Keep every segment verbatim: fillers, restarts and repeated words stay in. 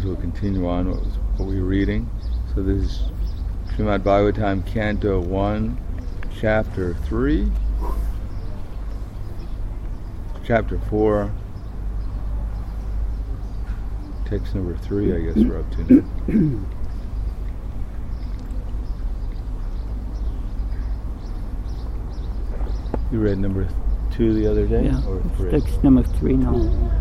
we'll continue on what, was, what we were reading. So this is Srimad Bhagavatam, Canto one, Chapter three, Chapter four, text number three, I guess we're up to now. You read number two the other day? Yeah, or three? Text number three now.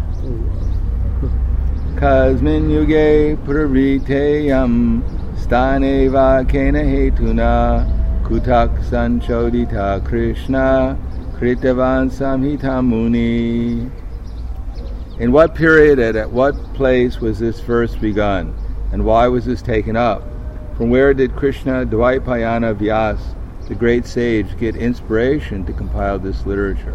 Kasmin yuge pravriteyam staneva kena hetuna kutak sanchodita Krishna kritavan samhita muni. In what period and at what place was this verse begun, and why was this taken up? From where did Krishna Dvaipayana Vyas, the great sage, get inspiration to compile this literature?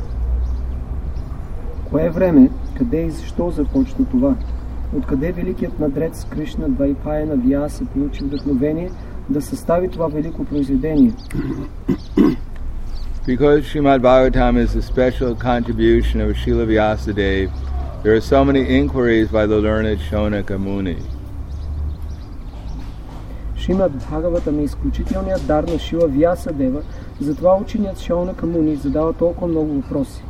Кое време, къде и защо започна това? Откъде великият мъдрец Кришна Двайпаяна Вяса получи вдъхновение да състави това велико произведение? Because Srimad Bhagavatam is a special contribution of Srila Vyasadeva, there are so many inquiries by the learned Shonaka Muni. Шримад Бхагаватам е изключителният дар на Шила Вясадева, затова ученият Шонака Муни задава толкова много въпроси.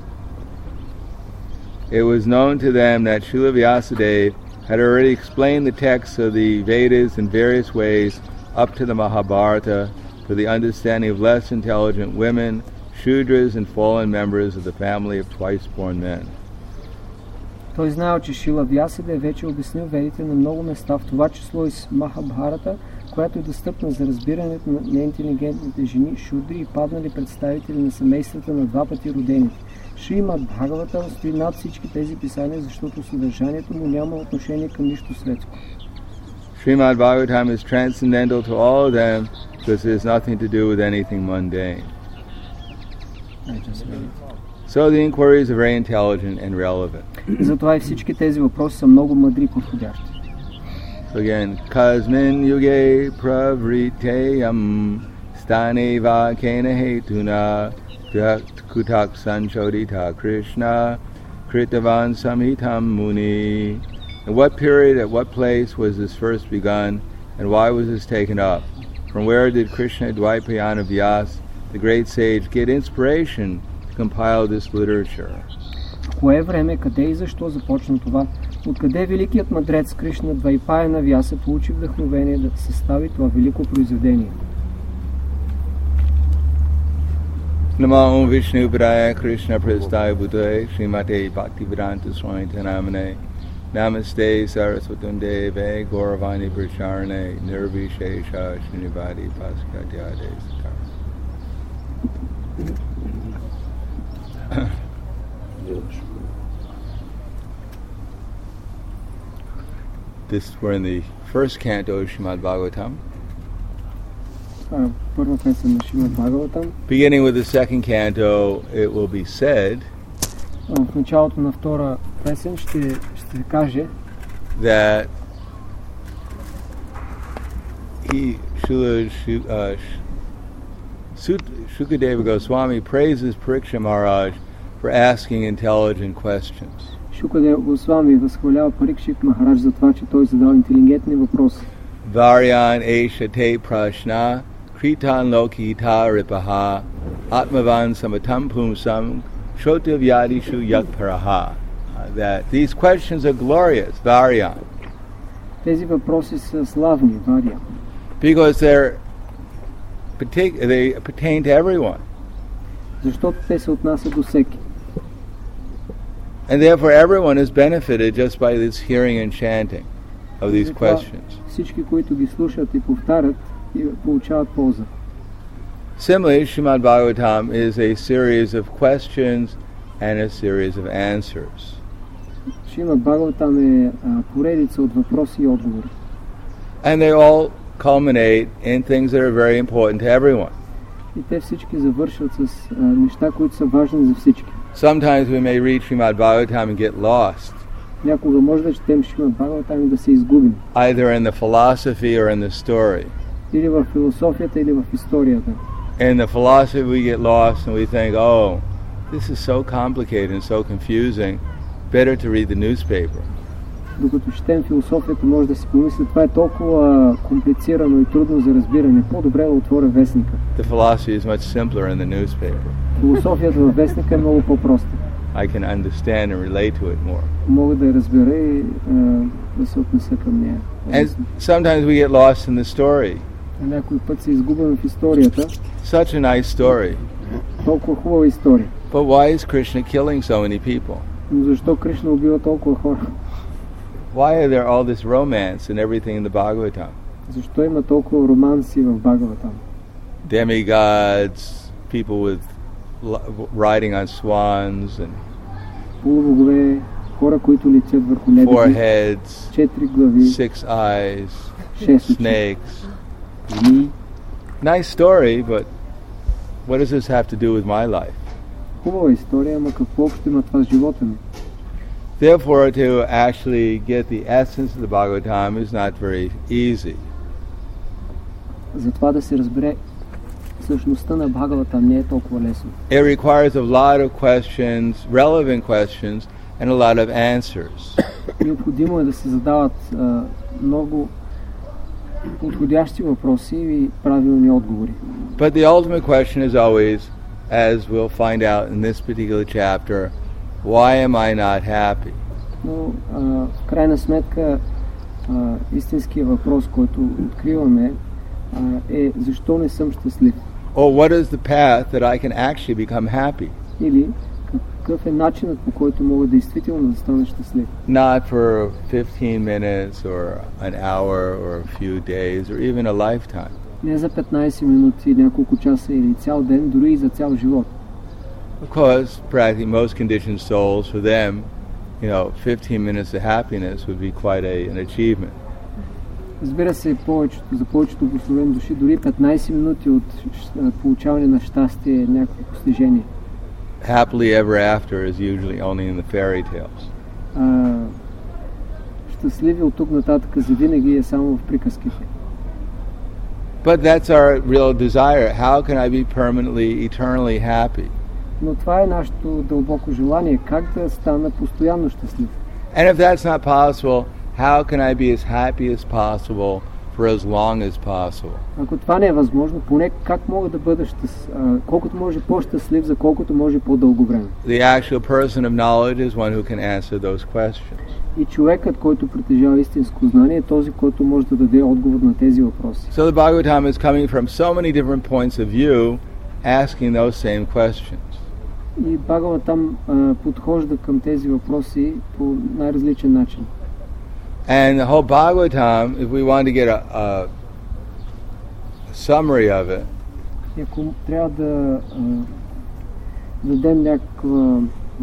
It was known to them that Srila Vyasadeva had already explained the texts of the Vedas in various ways up to the Mahabharata for the understanding of less intelligent women, Shudras and fallen members of the family of twice-born men. Той знаел, че Шила Вясадева вече обяснил ведите на много места, в това число и с Махабхарата, която е достъпна за разбирането на неинтелигентните жени, шудри и паднали представители на семействата на два пъти родените. Шримад Бхагаватам стои над всички тези писания, защото съдържанието му няма отношение към нищо светско. Srimad Bhagavatam is transcendental to all of them because it has nothing to do with anything mundane. So the inquiries are very intelligent and relevant. Затова и всички тези въпроси са много мъдри и подходящи. So again, Kasmin yuge pravriteyam staneva kena hetuna kutak sanchodita Krishna kritavan samhitam muni. In what period, at what place was this first begun, and why was this taken up? From where did Krishna Dvaipayana Vyas, the great sage, get inspiration to compile this literature? В кое време, къде и защо започна това? Откъде великият мъдрец Кришна Двайпаяна Вяса получи вдъхновение да състави това велико произведение? Namo Vishnu Padaya Krishna Prasthaya Bhutale Srimate Bhaktivedanta Swami Namane Namaste Saraswatunde Ve Gauravani Pracharane Nirvishesha Srinivadi Paskatyade Sakara. This, we're in the first canto of Srimad Bhagavatam. Първа песен на Шримад Бхагаватам. Beginning with the second canto, it will be said В началото на втора песен ще, ще се каже that he, Srila uh, Shukadeva Goswami praises Pariksha Maharaj for asking intelligent questions. Шукадев Госвами възхвалява Парикшит Махарадж за това, че той задал интелигентни въпроси. Varyan esha te prashna kritan lokita ripaha atmavan samatam pumsam shotavyadishu yakparaha. That these questions are glorious, Varyan. Тези въпроси са славни, Варя. Because they're partic- they pertain to everyone. Защото те се отнасят до всеки. And therefore everyone is benefited just by this hearing and chanting of these questions. Всички, които ги слушат и повтарят, получават полза. Similarly, Srimad Bhagavatam is a series of questions and a series of answers. Шримад Бхагаватам е поредица от въпроси и отговори. And they all culminate in things that are very important to everyone. И те всички завършват с а, неща, които са важни за всички. Sometimes we may read Srimad Bhagavatam and get lost, Някога може да четем Шримад Бхагаватам и да се изгубим. either in the philosophy or in the story. Или в философията, или в историята. In the philosophy we get lost and we think, oh, this is so complicated and so confusing, better to read the newspaper. Докато четем философията, може да си помисли, това е толкова комплицирано и трудно за разбиране. По-добре да отворя вестника. The philosophy is much simpler in the newspaper. Философията във вестника е много по-проста. I can understand and relate to it more. Мога да я разбера и а, да се отнеса към нея. And sometimes we get lost in the story. Някой път се изгубим в историята. Such a nice story. Толкова хубава история. But why is Krishna killing so many people? Но защо Кришна убива толкова хора? Why are there all this romance and everything in the Bhagavatam? Защо има толкова романси в Бхагаватам? Demigods, people with riding on swans and полубогове, хора, които летят върху лебеди, four heads, четири глави, six eyes, шест очи, snakes. змии. Nice story, but what does this have to do with my life? Хубава история, ама какво общо има това с живота ми? Therefore, to actually get the essence of the Bhagavatam is not very easy. Затова да се разбере същността на Бхагаватам не е толкова лесно. It requires a lot of questions, relevant questions, and a lot of answers. Необходимо е да се задават а, много подходящи въпроси и правилни отговори. But the ultimate question is always, as we'll find out in this particular chapter, why am I not happy? Но а, в крайна сметка а, истинският въпрос, който откриваме, а, е защо не съм щастлив? Or what is the path that I can actually become happy? Или какъв е начинът, по който мога действително да стана щастлив? Not for fifteen minutes or an hour or a few days or even a lifetime. Не за петнайсет минути, няколко часа или цял ден, дори и за цял живот. Of course, practically most conditioned souls, for them, you know, fifteen minutes of happiness would be quite a, an achievement. Разбира се, повечето, за повечето благословени души, дори петнайсет минути от получаване на щастие е някакво постижение. Happily ever after is usually only in the fairy tales. А, щастливи от тук нататък завинаги е само в приказките. But that's our real desire. How can I be permanently, eternally happy? Но това е нашето дълбоко желание, как да стана постоянно щастлив. And if that's not possible, how can I be as happy as possible for as long as possible? Ако това не е възможно, поне как мога да бъда щастлив, колкото може по-щастлив, за колкото може по-дълго време. The actual person of knowledge is one who can answer those questions. И човекът, който притежава истинско знание, е този, който може да даде отговор на тези въпроси. So the Bhagavatam is coming from so many different points of view, asking those same questions. И Бхагаватам а, подхожда към тези въпроси по най-различен начин. And the whole Bhagavatam, if we want to get a, a summary of it, И ако трябва да а, дадем някаква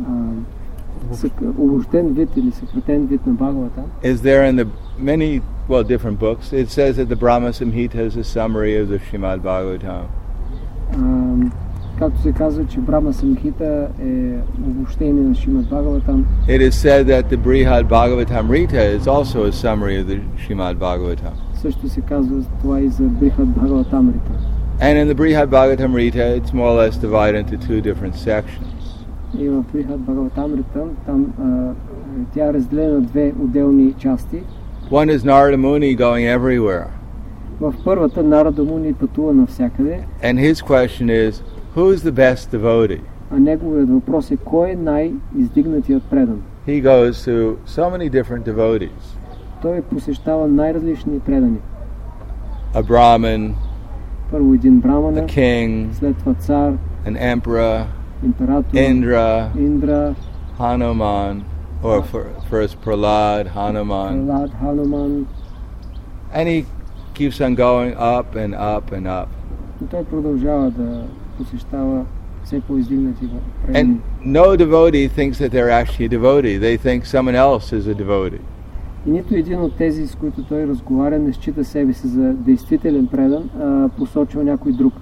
обобщен вид или съкратен вид на Бхагаватам, is there in the many, well, different books. It says that the Brahma Samhita is a summary of the Srimad Bhagavatam. а, както се казва, че Брахма Самхита е обобщение на Шримад Бхагаватам. It is said that the Brihad Bhagavatamrita is also a summary of the Srimad Bhagavatam. Също се казва това и за Брихад Бхагаватамрита. And in the Brihad Bhagavatamrita, it's more or less divided into two different sections. И в Брихад Бхагаватамрита, там а, тя е разделена на две отделни части. One is Narada Muni going everywhere. В първата Нарада Муни пътува навсякъде. And his question is, who is the best devotee? А неговият въпрос е, кой е най-издигнатият предан? He goes to so many different devotees. Той посещава най-различни предани. A Brahmin, Първо един a брамана, king, след това цар, an emperor, император, Indra, Индра, Hanuman, or for, first Prahlad, Hanuman. Пралад, Хануман. And he keeps on going up and up and up. И той продължава да посещава все по-издигнати предани. And no devotee thinks that they're actually a devotee. They think someone else is a devotee. И нито един от тези, с които той разговаря, не счита себе си за действителен предан, а посочва някой друг.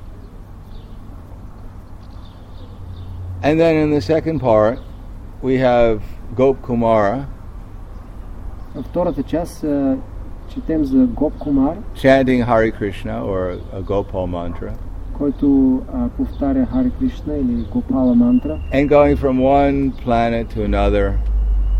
And then in the second part, we have Gop Kumara Във втората част а, четем за Гоп Кумар, chanting Hare Krishna or a Gopal mantra, който а, повтаря Харе Кришна или Гопала мантра and going from one planet to another,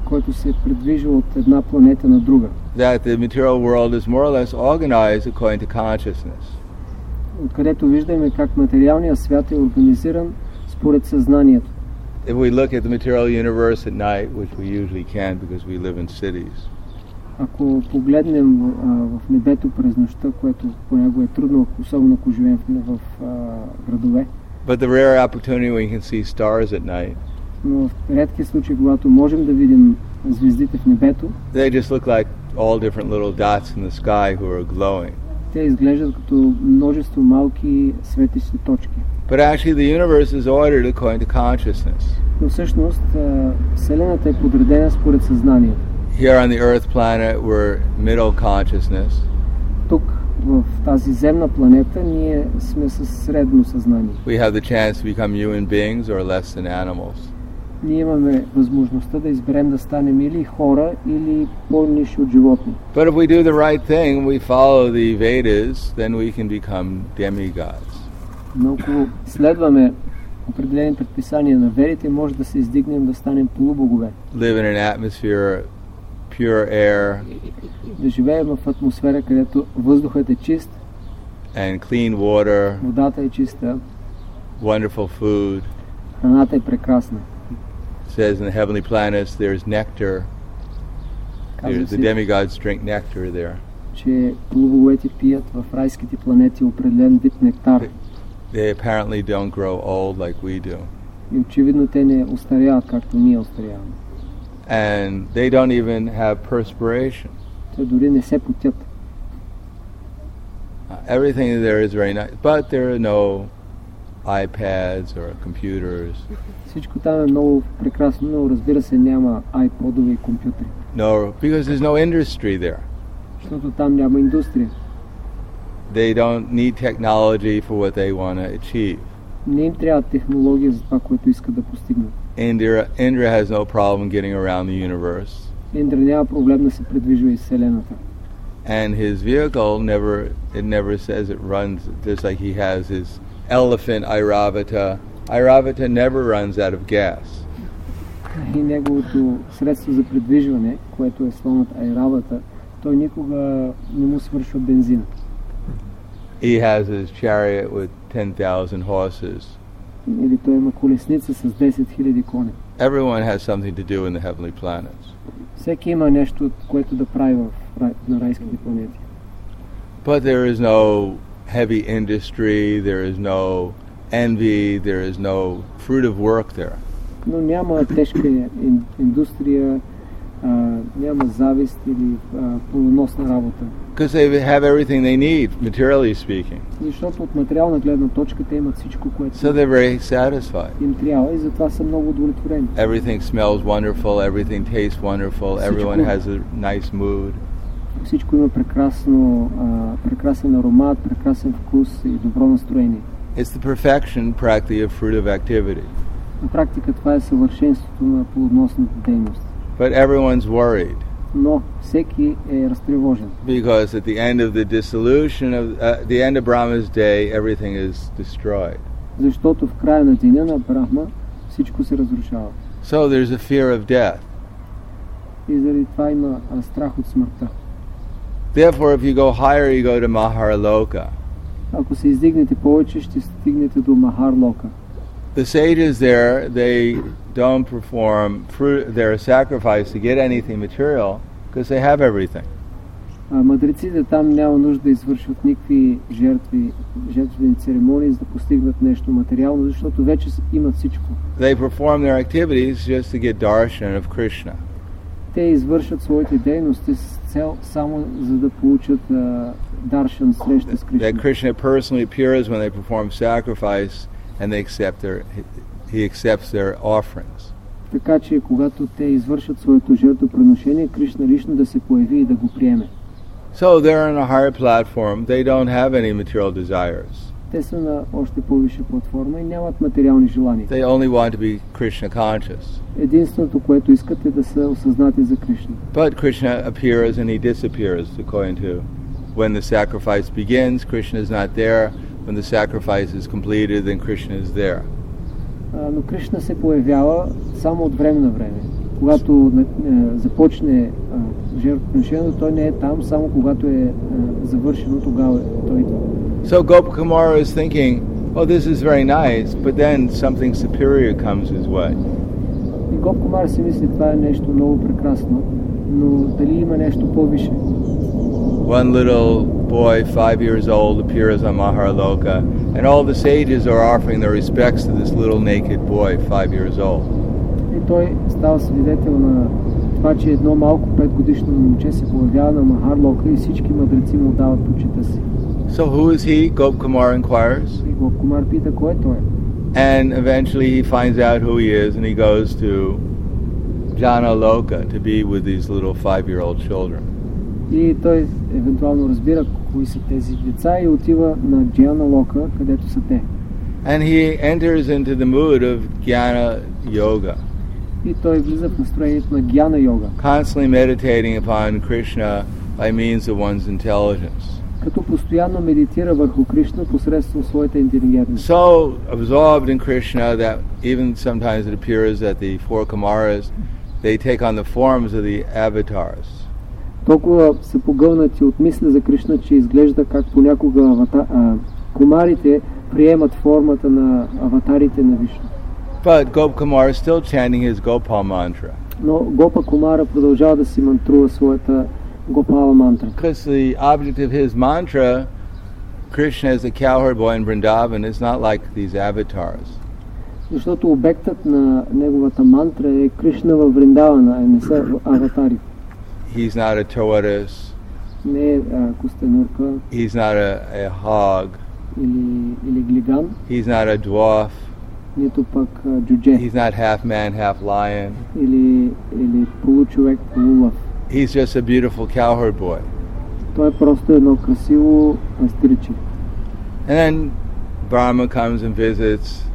който се придвижва от една планета на друга. That the material world is more or less organized according to consciousness. Откъдето виждаме как материалният свят е организиран според съзнанието. If we look at the material universe at night, which we usually can because we live in cities, Ако погледнем а, в небето през нощта, което понякога е трудно, особено ако живеем в, в а, градове, but the rare opportunity when you can see stars at night, но в редки случаи, когато можем да видим звездите в небето, they just look like all different little dots in the sky who are glowing. те изглеждат като множество малки светещи точки. But actually the universe is ordered according to consciousness. Но всъщност а, Вселената е подредена според съзнанието. Here on the Earth planet we're middle consciousness. Тук, в тази земна планета, ние сме със средно съзнание. We have the chance to become human beings or less than animals. Ние имаме възможността да изберем да станем или хора, или по-нисши от животни. But if we do the right thing, we follow the Vedas, then we can become demigods. Но ако следваме определени предписания на верите, може да се издигнем да станем полубогове. Live in an atmosphere, pure air, Да живеем в атмосфера, където въздухът е чист, and clean water, водата е чиста, wonderful food. храната е прекрасна. It says in the heavenly planets there's nectar. Казва There's, the се, demigods drink nectar there. че полубоговете пият в райските планети определен вид нектар. They apparently don't grow old like we do. И очевидно те не остаряват, както ние остаряваме. And they don't even have perspiration. Те дори не се потят. Uh, everything there is very nice, but there are no iPads or computers, Всичко там е много прекрасно, но разбира се няма айподове и компютри. no, because there's no industry there. Защото там няма индустрия. They don't need technology for what they want to achieve. Не им трябва технология за това, което искат да постигнат. Indra, Indra has no problem getting around the universe, Индра няма проблем да се придвижва из Вселената. and his vehicle never, it never says it runs, just like he has his elephant Airavata. Airavata never runs out of gas. И неговото средство за придвижване, което е слонът Айравата, той никога не му свършва бензина. He has his chariot with ten thousand horses. Или той има колесница с десет хиляди коня. Everyone has something to do in the heavenly planets. Всеки има нещо, което да прави в рай, на райските планети. But there is no heavy industry, there is no envy, there is no fruit of work there. Но няма тежка ин, индустрия, а, няма завист или а, плодоносна работа. Because they have everything they need, materially speaking. Защото от материална гледна точка те имат всичко, което So they're very satisfied. им трябва и затова са много удовлетворени. Everything smells wonderful, everything tastes wonderful, everyone has a nice mood. Всичко има прекрасно, а, прекрасен аромат, прекрасен вкус и добро настроение. It's the perfection, practically, of fruitive activity. На практика това е съвършенството на плодоносната дейност. But everyone's worried. Но всеки е разтревожен. Because at the end of the dissolution of uh, the end of Brahma's day, everything is destroyed. Защото в края на деня на Брахма всичко се разрушава. So there's a fear of death. И заради това има а, страх от смъртта. Therefore, if you go higher, you go to Maharloka. Ако се издигнете повече, ще стигнете до Махарлока. The sages there, they don't perform fruit, their sacrifice to get anything material because they have everything. А мъдреците там няма нужда да извършват никакви жертви, жертвени церемонии, за да постигнат нещо материално, защото вече имат всичко. They perform their activities just to get darshan of Krishna. Те извършват своите дейности с цел само за да получат uh, даршан, среща с Кришна. That Krishna personally appears when they perform sacrifice and they accept their, he accepts their offerings. Така че когато те извършат своето жертвоприношение, Кришна лично да се появи и да го приеме. So they're on a higher platform. They don't have any material desires. Те са на още по-висша платформа и нямат материални желания. They only want to be Krishna conscious. Единственото, което искат е да са осъзнати за Кришна. But Krishna appears and he disappears according to when the sacrifice begins, Krishna is not there. When the sacrifice is completed, then Krishna is there. А, но Кришна се появява само от време на време. когато е, започне жертвоприношението, той не е там, само когато е, е завършено, тогава той идва. So Gopakumara is thinking, oh, this is very nice, but then something superior comes his way. И Гопкумар си мисли, това е нещо много прекрасно, но дали има нещо по-висше? One little boy, five years old, appears on Maharloka, and all the sages are offering their respects to this little naked boy, five years old. И той става свидетел на това, че едно малко петгодишно момче се появява на Махарлока и всички мъдреци му дават почита си. So who is he? Gopkumar inquires. И Гопкумар пита, кой е той? And eventually he finds out who he is, and he goes to Janaloka to be with these little five-year-old children. И той евентуално разбира кои са тези деца и отива на Джаналока, където са те. And he enters into the mood of Jnana Yoga, И той влиза в настроението на Гьяна йога, constantly meditating upon Krishna by means of one's intelligence. като постоянно медитира върху Кришна посредством своята интелигентност. So absorbed in Krishna that even sometimes it appears that the four Kumaras, they take on the forms of the avatars. Толкова са погълнати от мисля за Кришна, че изглежда как понякога авата, а, кумарите приемат формата на аватарите на Вишну. But Gopkumar is still chanting his Gopal mantra. Но Гопа Кумара продължава да си мантрува своята Гопала мантра. Because the object of his mantra, Krishna as the cowherd boy in Vrindavan, is not like these avatars. Защото обектът на неговата мантра е Кришна във Вриндавана, а не са аватари. He's not a tortoise. Не е а, костенурка He's not a, a hog. или, или глиган, He's not a dwarf. нито пък а, джудже, He's not half man, half lion. или, или получовек, полулъв. He's just a beautiful cowherd boy. Той е просто едно красиво пастирче. And then Brahma comes and visits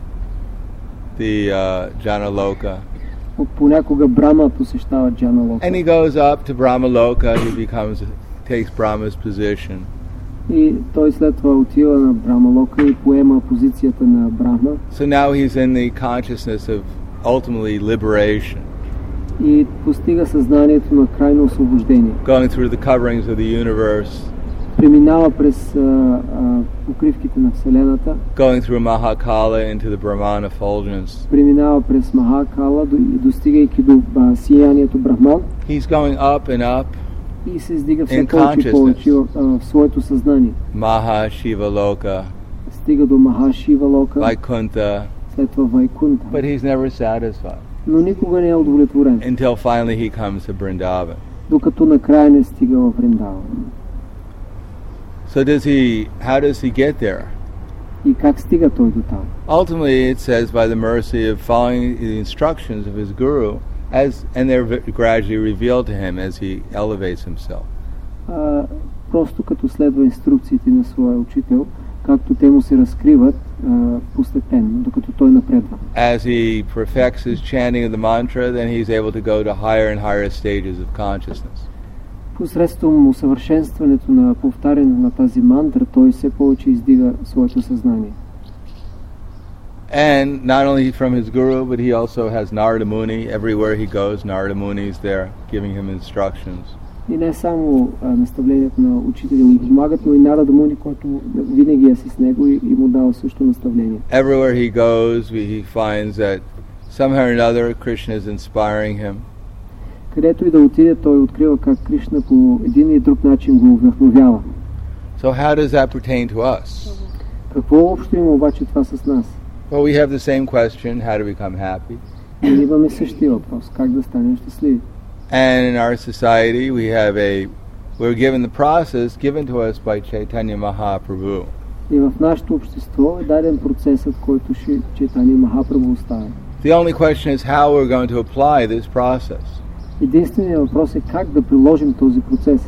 the uh, Janaloka. Понякога Брама посещава Джаналока. And he goes up to Brahmaloka. He becomes, takes Brahma's position. И той след това отива на Брамалока и поема позицията на Брахма. So now he's in the consciousness of ultimately liberation, И постига съзнанието на крайно освобождение. going through the coverings of the universe, Преминава през а, а, покривките на Вселената, going through Mahakala into the Brahmana effulgence. преминава през Махакала, до, достигайки до а, сиянието Брахман He's going up and up, и се издига все In повече и повече в, consciousness. а, в своето съзнание. Maha Shiva Loka, Стига до Махашива Лока, Vaikuntha, след това Вайкунта. but he's never satisfied Но никога не е удовлетворен, until finally he comes to Vrindavan. докато накрая не стига в Вриндаван. So does he, how does he get there? И как стига той до там? Ultimately, it says by the mercy of following the instructions of his guru, as and they're v- gradually revealed to him as he elevates himself. А, просто като следва инструкциите на своя учител, както те му се разкриват а, постепенно, докато той напредва. As he perfects his chanting of the mantra, then he's able to go to higher and higher stages of consciousness. Посредством усъвършенстването на повтаряне на тази мантра, той все повече издига своето съзнание. And not only from his guru, but he also has Narada Muni. Everywhere he goes, Narada Muni is there giving him instructions. И не само а, наставлението на учителя му помагат, но и Нарада Муни, който винаги е с него и, и му дава също наставление. Everywhere he goes, he finds that somehow or another Krishna is inspiring him. Където и да отиде, той открива как Кришна по един и друг начин го вдъхновява. So how does that pertain to us? Какво общо има обаче това с нас? Well, we have the same question, how to become happy. Ние имаме същия въпрос, как да станем щастливи. And in our society, we have a, we're given the process given to us by Chaitanya Mahaprabhu. И в нашето общество е даден процесът, който Шри Чайтанья Махапрабху оставя. The only question is how we're going to apply this process. Единственият въпрос е как да приложим този процес.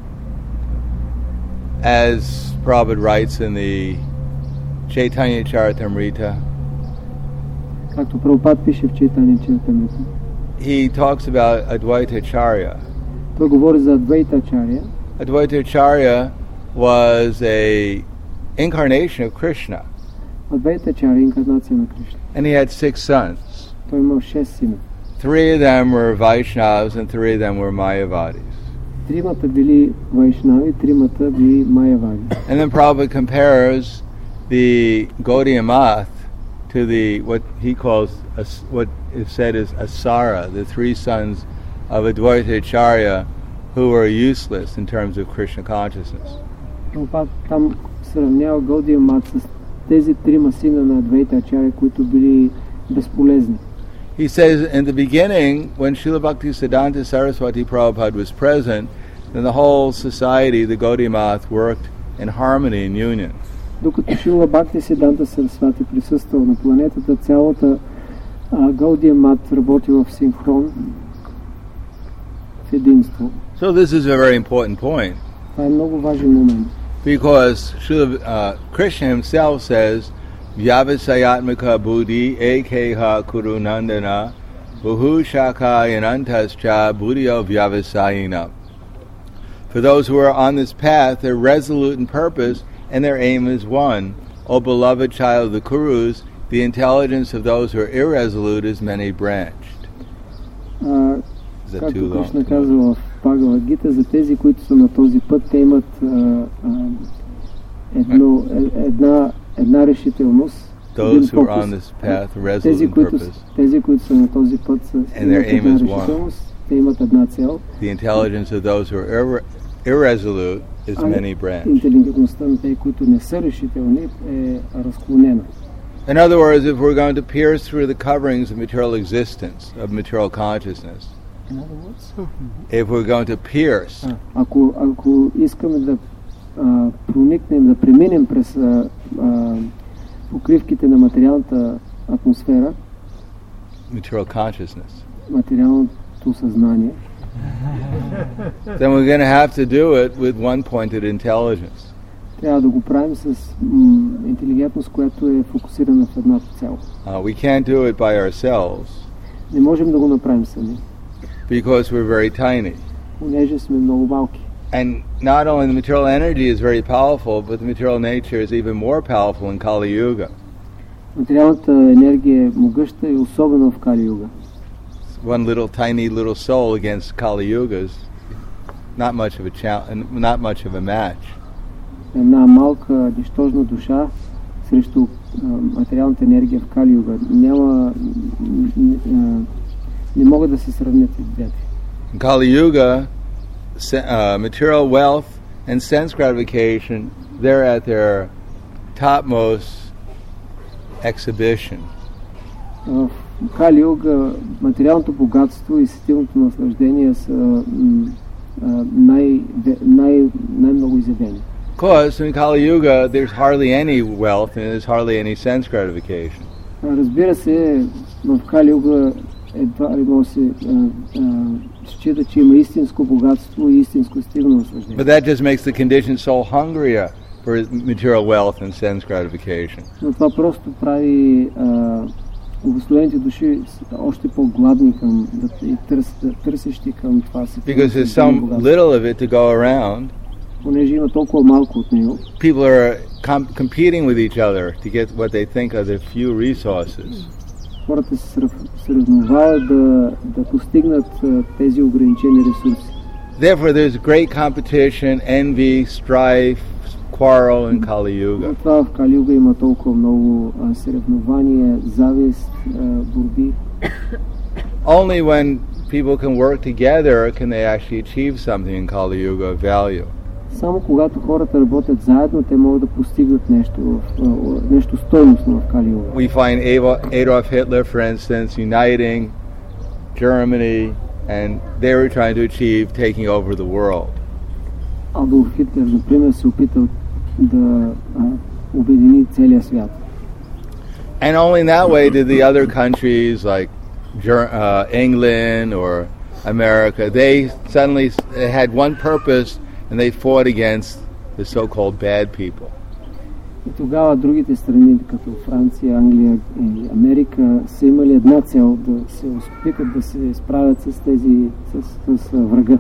As Prabhupada writes in the Chaitanya Charitamrita, Както Прабхупад пише в Чайтанья Чаритамрита, he talks about Advaita Acharya. той говори за Адвайта Ачарya. Advaita Acharya was a incarnation of Krishna, Адвайта Ачарya е инкарнация на Кришна. and he had six sons. Той имал шест сина. Three of them were Vaishnavas and three of them were Mayavadis. Тримата били вайшнави, тримата били майавади. And then Prabhupada compares the Gaudiya Math to the what he calls a, what is said is Asara, the three sons of Advaita Acharya who were useless in terms of Krishna consciousness. Прабхупад там сравнява Гаудия Мат с тези трима сина на Адвайта Ачаря, които били безполезни. He says in the beginning, when Srila Bhaktisiddhanta Saraswati Prabhupada was present, then the whole society, the Gaudiya Math, worked in harmony and union. Докато Шрила Бхактисиданта Сарасвати присъствал на планетата, цялата Гаудия Мат работи в синхрон, в единство. So this is a very important point. Това е много важен момент. Because Srila uh, Krishna himself says, Vyavasayatmaka buddhi ekeha kuru nandana buhu shaka yanantascha buddhyo vyavasayina. For those who are on this path, they're resolute in purpose and their aim is one. O beloved child of the Kurus, the intelligence of those who are irresolute is many-branched. Uh, Is that както too long? Кришна казва в Бхагавад Гита, за тези, които са на този път, те имат а, а, едно, една, една решителност. Those who are on this path, resolute тези, in които, purpose. тези, които са на този път, са, And имат their aim една is one. решителност, те имат една цел. The intelligence of those who are irre- irresolute is А many-branched. интелигентността на тези, които не са решителни, е разклонена. In other words, if we're going to pierce through the coverings of material existence, of material consciousness, if we're going to pierce, А, ако, ако искаме да а, проникнем, да преминем през а, а, покривките на материалната атмосфера, material consciousness, материалното съзнание, then we're going to have to do it with one-pointed intelligence. трябва да го правим с м, интелигентност, която е фокусирана в едната цел. Uh, we can't do it by ourselves Не можем да го направим сами, because we're very tiny. понеже сме много малки. And not only the material energy is very powerful, but the material nature is even more powerful in Kali Yuga. Материалната енергия е могъща и особено в Кали Юга. One little tiny little soul against Kali Yuga is not much of a challenge, not much of a match. Една малка, нищожна душа срещу а, материалната енергия в Кали Юга няма, а, не могат да се сравнят и двете. In Kali Yuga, se- uh, material wealth and sense gratification, they're at their topmost exhibition. В Кали Юга материалното богатство и сетивното наслаждение са м, а, най, най, най-много изявени. Because in Kali Yuga, there's hardly any wealth and there's hardly any sense gratification. А, разбира се, в Кали Юга едва ли може да се а, а, счита, че има истинско богатство и истинско сетивно наслаждение. But that just makes the conditioned soul hungrier for material wealth and sense gratification. Но това просто прави а, обусловените души още по-гладни към, да, и търс, да, търсещи към това си. Because there's so little of it to go around, Понеже има толкова малко от него, people are com- competing with each other to get what they think are the few resources. хората се сръв- съревновават да, да постигнат а, тези ограничени ресурси. Therefore, there's great competition, envy, strife, quarrel in Kali Yuga. Затова в Кали Юга има толкова много а, съревнования, завист, а, борби. Only when people can work together can they actually achieve something in Kali Yuga of value. Само когато хората работят заедно, те могат да постигнат нещо, в, а, нещо стойностно в Кали Юга. We find Ava- Adolf Hitler, for instance, uniting Germany, and they were trying to achieve taking over the world. Адолф Хитлер, например, се опитал да а, обедини целия свят. And only in that way did the other countries like Ger- uh, England or America, they suddenly s- had one purpose and they fought against the so-called bad people. И тогава другите страни, като Франция, Англия и Америка, са имали една цел, да се опитат да се справят с тези, с, с врага.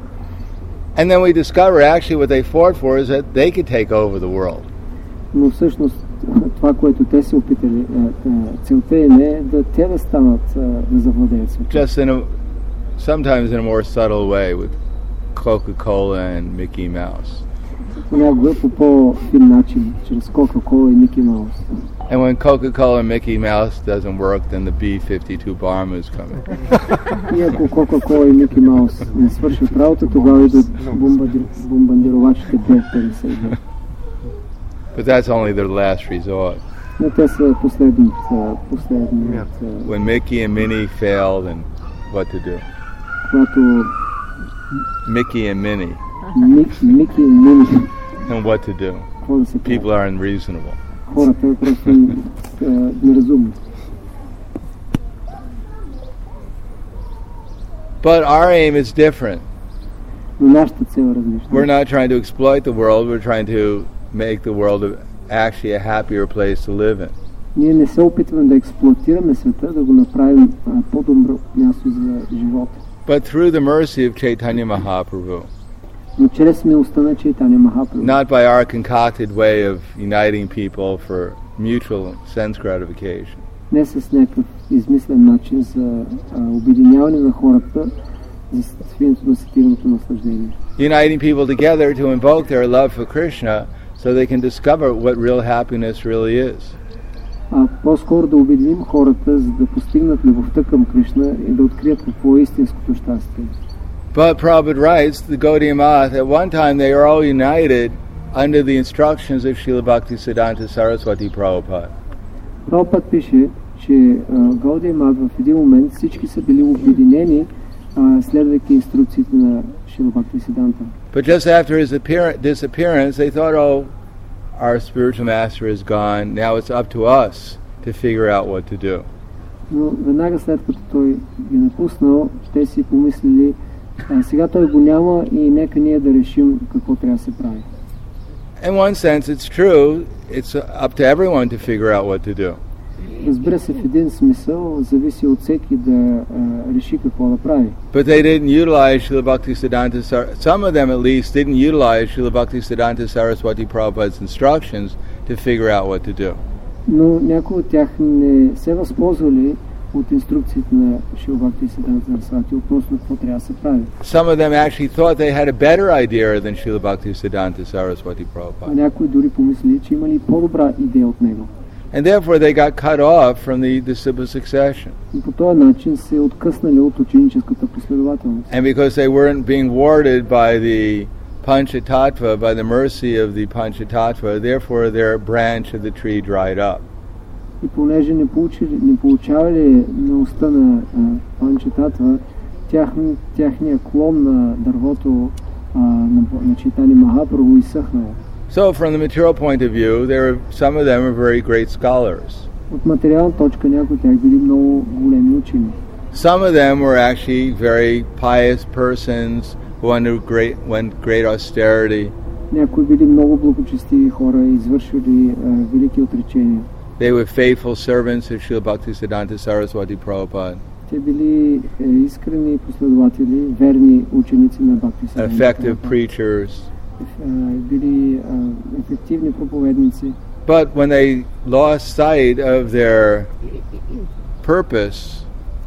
And then we discover actually what they fought for is that they could take over the world. Но всъщност това, което те се опитали, целта им е да те да станат, да завладеят света. Just in a, sometimes in a more subtle way with Coca-Cola and Mickey Mouse. Понякога по по-фин начин, чрез Coca-Cola и Mickey Mouse. And when Coca-Cola and Mickey Mouse doesn't work, then the B fifty-two bomb is coming. И ако Coca-Cola и Mickey Mouse не свършат работа, тогава идват бомбардировачите Б петдесет и две. But that's only their last resort. Но те са последният, последният. When Mickey and Minnie failed, and what to do? Когато Mickey and Minnie. Mickey and Minnie. And what to do? People are unreasonable. Хората просто неразумни. But our aim is different. Но нашата цел е различна. We're not trying to exploit the world, we're trying to make the world actually a happier place to live in. Ние не се опитваме да експлоатираме света, да го направим по-добро място за живота. But through the mercy of Chaitanya Mahaprabhu. Но чрез милостта на Чайтаня Махапрабху. Not by our concocted way of uniting people for mutual sense gratification. Не с някакъв измислен начин за обединяване на хората за свинето на сетивното наслаждение. Uniting people together to invoke their love for Krishna so they can discover what real happiness really is. А по-скоро да обединим хората, за да постигнат любовта към Кришна и да открият какво е истинското щастие. But Prabhupada writes, the Gaudiya Math, at one time they are all united under the instructions of Srila Bhaktisiddhanta Saraswati Prabhupada. Прабхупад пише, че Гаудия Мат в един момент всички са били обединени, следвайки инструкциите на Шрила Бхактисиданта. But just after his appear- disappearance, they thought, oh, our spiritual master is gone, now it's up to us to figure out what to do. Но веднага след като той ги напуснал, те си помислили, сега той го няма и нека ние да решим какво трябва да се прави. In one sense, it's true. It's up to everyone to figure out what to do. Разбира се, в един смисъл зависи от всеки да реши какво да прави. But they didn't utilize Srila Bhaktisiddhanta Saraswati. Some of them, at least, didn't utilize Srila Bhaktisiddhanta Saraswati Prabhupada's instructions to figure out what to do. Но някои от тях не се възползвали от инструкциите на Шрила Бхактисиданта Сарасвати относно какво трябва да се прави. Some of them actually thought they had a better idea than Srila Bhaktisiddhanta Saraswati Prabhupada. Някои дори помислили, че имали по-добра идея от него. And therefore they got cut off from the disciple succession. И по този начин се откъснали от ученическата последователност. And because they weren't being warded by the Panchatattva, by the mercy of the Panchatattva, therefore their branch of the tree dried up. И понеже не, получили, не получавали милостта на Панчататва, тяхни, тяхния клон на дървото а, на, на Чайтаня Махапрабху изсъхнал. So from the material point of view, there are, some of them are very great scholars. От материална точка някои от тях били много големи учени. Some of them were actually very pious persons who underwent great, great austerity. Някои били много благочестиви хора и извършили а, велики отречения. They were faithful servants of Srila Bhaktisiddhanta Saraswati Prabhupada. Те били е, искрени последователи, верни ученици на Бхактисиданта. Effective preachers. Били ефективни проповедници. But when they lost sight of their purpose,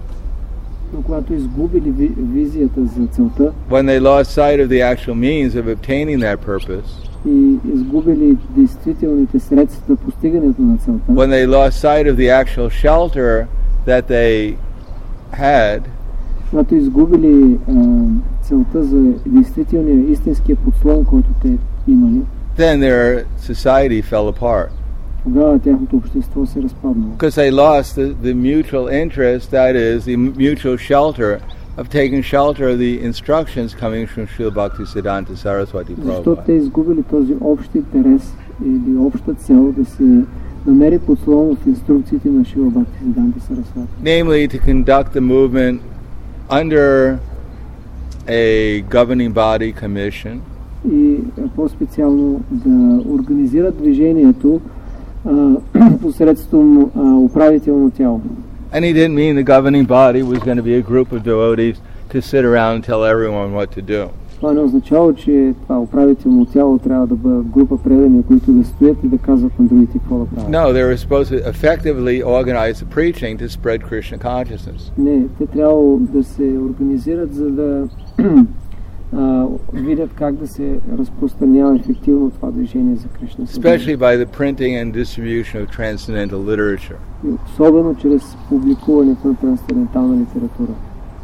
но когато изгубили визията за целта, when they lost sight of the actual means of obtaining that purpose, и изгубили действителните средства за постигането на целта, when they lost sight of the actual shelter that they had, когато изгубили целта за действителния истинския подслон, който те имали, then their society fell apart. Тогава тяхното общество се разпаднало. Because they lost the, the mutual interest, that is, the mutual shelter of taking shelter of the instructions coming from Srila Bhaktisiddhanta Saraswati Prabhupada. Защото те изгубили този общ интерес или обща цел да се намери подслон в инструкциите на Шрила Бхактисиданта Сарасвати. Namely, to conduct the movement under a governing body commission. И по-специално да организират движението посредством управително тяло. And he didn't mean the governing body was going to be a group of devotees to sit around and tell everyone what to do. Това не означава, че това управително тяло трябва да бъдат група преданни, които да стоят и да казват на другите какво да правят. No, they were supposed to effectively organize the preaching to spread Krishna consciousness. Не, те трябва да се организират, за да а, видят как да се разпространява ефективно това движение за Кришна. Especially by the printing and distribution of transcendental literature. И особено чрез публикуването на трансцендентална литература.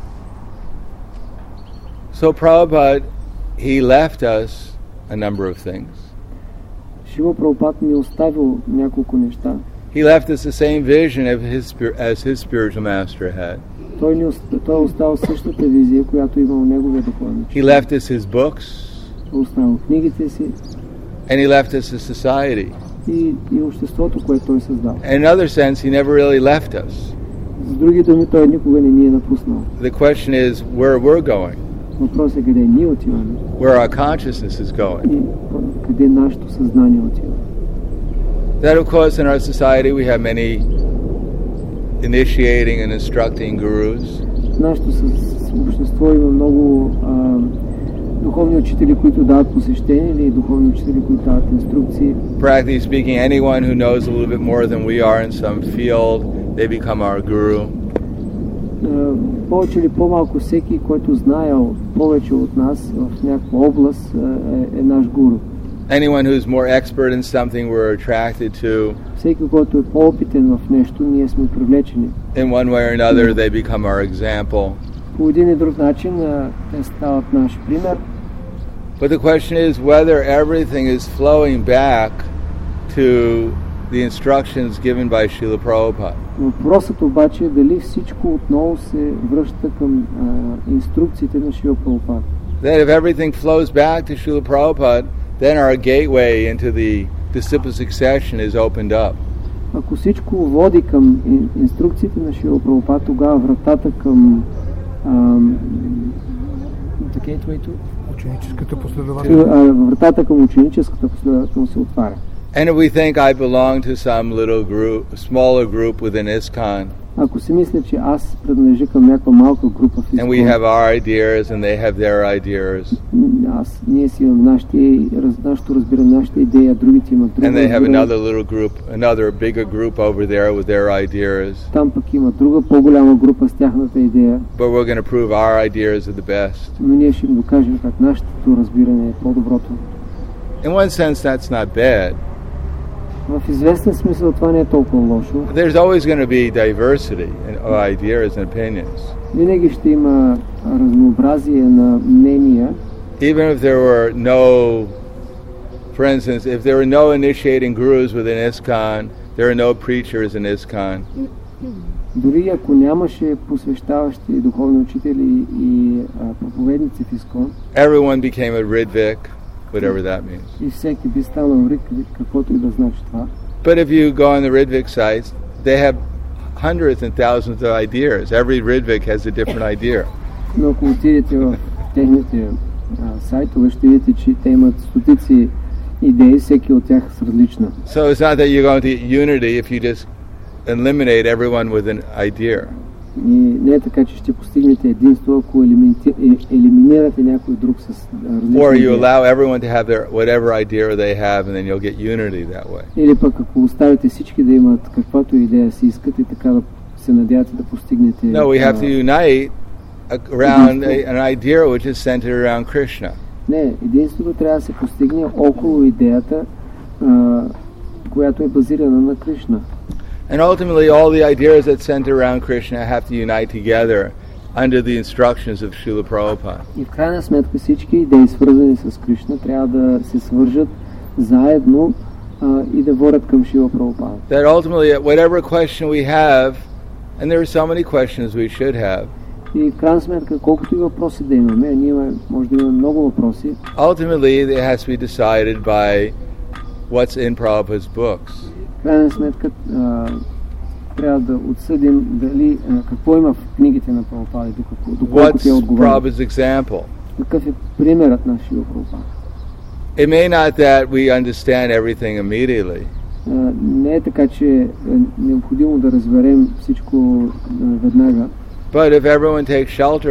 So Prabhupada, he left us a number of things. Шила Прабхупад ни оставил няколко неща. He left us the same vision of his, as his spiritual master had. Той ни той е оставил същата визия, която имал неговия духовен учител. He left us his books. Той оставил книгите си. And he left us a society. И, и обществото, което той създал. In another sense, he never really left us. С други думи, той никога не ни е напуснал. The question is where we're going. Въпрос е къде ние отиваме. Where our consciousness is going. И къде нашето съзнание отива. That of course in our society we have many initiating and instructing gurus. В нашето общество има много а, духовни учители, които дават посещения, или духовни учители, които дават инструкции. Practically speaking, anyone who knows a little bit more than we are in some field, they become our guru. Uh, повече или по-малко всеки, който знае повече от нас в някаква област, uh, е, е наш гуру. Anyone who's more expert in something we're attracted to. Всеки, който е по-опитен в нещо, ние сме привлечени. In one way or another, they become our example. По един и друг начин uh, те стават наш пример. But the question is whether everything is flowing back to the instructions given by Srila Prabhupada. Въпросът обаче е дали всичко отново се връща към uh, инструкциите на Шрила Прабхупада. That if everything flows back to Srila Prabhupada, then our gateway into the disciple succession is opened up. Ако всичко води към инструкциите на Шрила Прабхупада, тогава вратата към um, the gateway to ученическата последователност. Вратата към ученическата последователност се отваря. And if we think I belong to some little group, smaller group within ISKCON, ако си мисля, че аз принадлежа към някаква малка група в ISKCON, and we have our ideas and they have their ideas, аз, ние си имам нашите, нашето разбиране, нашите идеи, а другите имат друга. And they have another little group, another bigger group over there with their ideas. Там пък има друга по-голяма група с тяхната идея. But we're going to prove our ideas are the best. Но ние ще им докажем как нашето разбиране е по-доброто. In one sense, that's not bad. В известен смисъл това не е толкова лошо. There's always going to be diversity of ideas and opinions. Винаги ще има разнообразие на мнения. Even if there were no, for instance, if there were no initiating gurus within ISKCON, there are no preachers in ISKCON. Дори ако нямаше посвещаващи духовни учители и а, проповедници в ISKCON, everyone became a Ridvik, whatever that means. И всеки би станал Ридвик, каквото и да значи това. But if you go on the Ridvik sites, they have hundreds and thousands of ideas. Every Ridvik has a different idea. Но ако отидете в техните а, сайтове, ще видите, че те имат стотици идеи, всеки от тях с различна. So it's not that you're going to get unity if you just eliminate everyone with an idea. И не е така, че ще постигнете единство, ако елиминирате някой друг с различни Or you идеи. allow everyone to have their whatever idea they have, and then you'll get unity that way. Или пък ако оставите всички да имат каквато идея си искат и така да се надявате да постигнете. No, we have to unite around a, an idea which is centered around Krishna. Не, единството трябва да се постигне около идеята, а, която е базирана на Кришна. And ultimately, all the ideas that center around Krishna have to unite together under the instructions of Srila Prabhupada. И в крайна сметка всички идеи, свързани с Кришна, трябва да се свържат заедно а, и да водят към Шрила Прабхупада. That ultimately, whatever question we have, and there are so many questions we should have, И в крайна сметка, колкото и въпроси да имаме, ние имаме, може да имаме много въпроси, ultimately it has to be decided by what's in Prabhupada's books. в крайна сметка а, трябва да отсъдим дали, а, какво има в книгите на Прабхупада, доколко те What's отговарят. Prabhupada's example? Какъв е примерът на Шрила Прабхупада? It may not that we understand everything immediately, А, не е така, че е необходимо да разберем всичко а, веднага. but if everyone takes shelter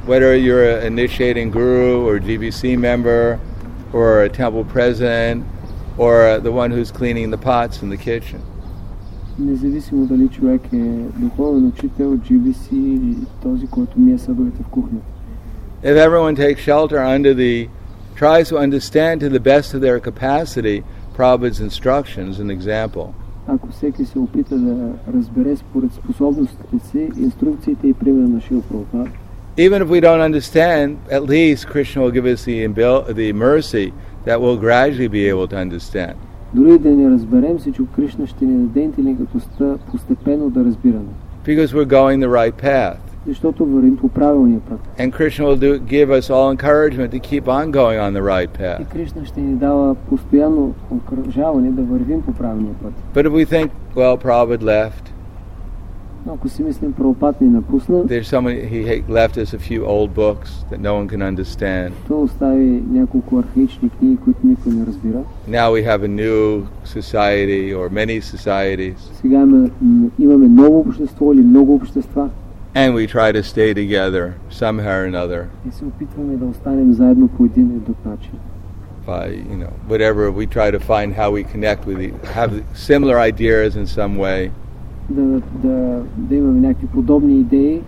whether you're an initiating guru or G B C member or a temple president or the one who's cleaning the pots in the kitchen. Независимо дали човек е духовен учител, джи би си или този, който мие съдовете в кухнята. If everyone takes shelter under the, tries to understand to the best of their capacity Prabhupada's instructions and example, ако всеки се опита да разбере според способностите си инструкциите и пример на Шрила Прабхупада, even if we don't understand, at least Krishna will give us the, the mercy that we'll gradually be able to understand. Дори да не разберем всичко, Кришна ще ни даде интелигентността постепенно да разбираме. Because we're going the right path. Защото вървим по правилния път. And Krishna will do, give us all encouragement to keep on going on the right path. И Кришна ще ни дава постоянно окръжаване да вървим по правилния път. But if we think, well, Prabhupada left, Но ако си мислим, Прабхупад ни напусна, there's so many, he left us a few old books that no one can understand. той остави няколко архаични книги, които никой не разбира. Now we have a new society or many societies. Сега имаме, имаме ново общество или много общества. And we try to stay together somehow or another. И се опитваме да останем заедно по един или друг начин. By, you know, whatever, we try to find how we connect with the, have similar ideas in some way. Да, да, да имаме някакви подобни идеи.